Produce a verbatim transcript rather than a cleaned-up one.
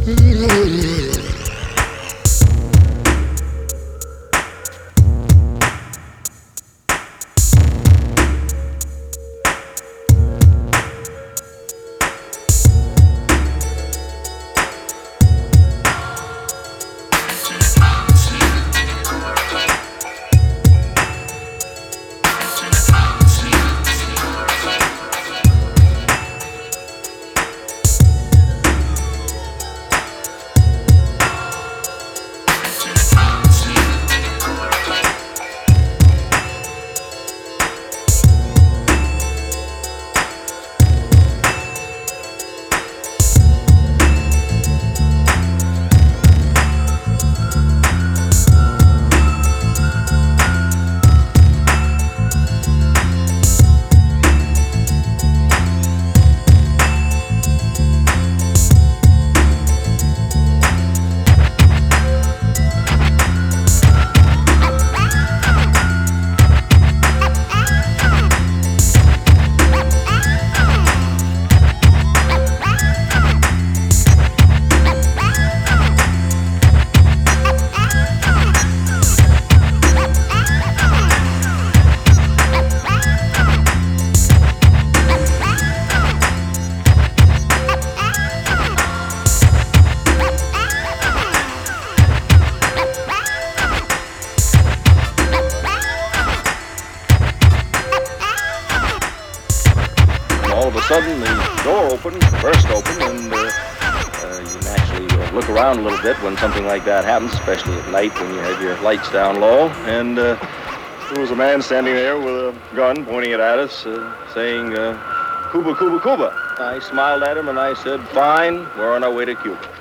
Sudden, the door opened, burst open, and uh, uh, you naturally uh, look around a little bit when something like that happens, especially at night when you have your lights down low. And uh, there was a man standing there with a gun pointing it at us, uh, saying, uh, Cuba, Cuba, Cuba. I smiled at him and I said, fine, we're on our way to Cuba.